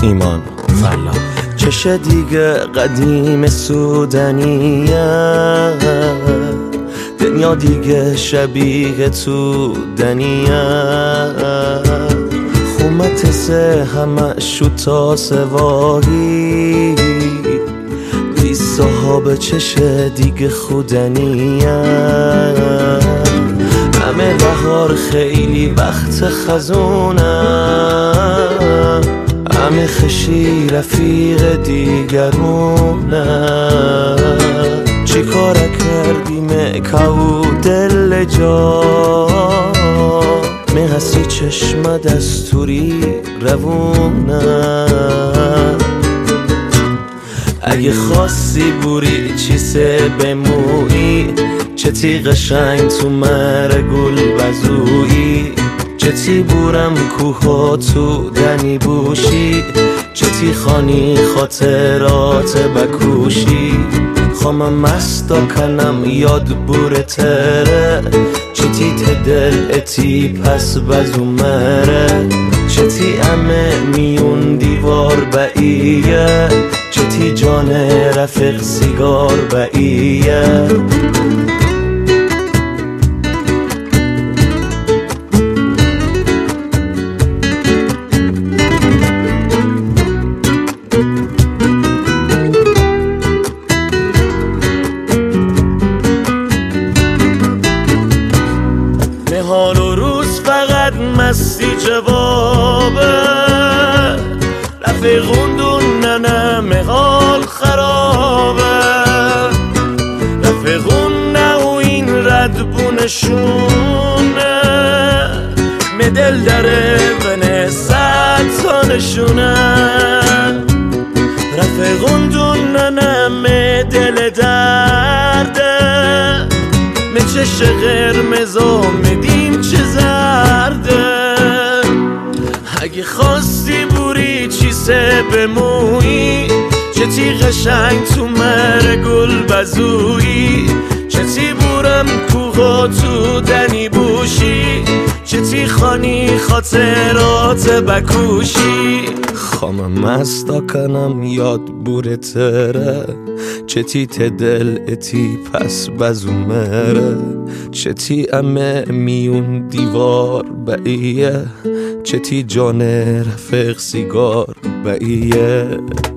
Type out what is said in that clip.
ایمان فلا چش دیگه قدیم سودنیه، دنیا دیگه شبیه تو دنیه، خومت سه همه شوتا سواهی بی صحاب چش دیگه خودنیه، همه بهار خیلی وقت خزونه، همه خشی رفیق دیگرونه، چی کار کردیم که دل جا میهستی چشم دستوری روونه، اگه خواستی بوری چیسه بمویی، چه تی قشنگ تو مر گل بزویی، چه تی بورم کوها تو دنی بوشی، چه تی خانی خاطرات بکوشی، خواهم مستا کنم یاد بوره تره، چه تی تدل اتی پس بزو مره، چه تی امه میون دیوار باییه، چه تی جان رفیق سیگار باییه. نهار و روز فقط مستی جوابه، رفیقوندون نه مهال خرابه، رفیقون نه و این ردبونشونه، مدل داره بنه ستانشونه، رفیقوندون نه مدل درده، چش قرمز آمدیم چه زرده، اگه خواستی بوری چیسه بمویی، چه تی قشنگ تو مر گل بزویی، چه تی بورم کوها تو دنی بوشی، چه تی خانی خاطرات بکوشی، خواهم مستا کنم یاد بوره تره، چه تی تدل اتی پس بزو مره، چه تی امه میون دیوار باییه، چه تی جان رفیق سیگار باییه.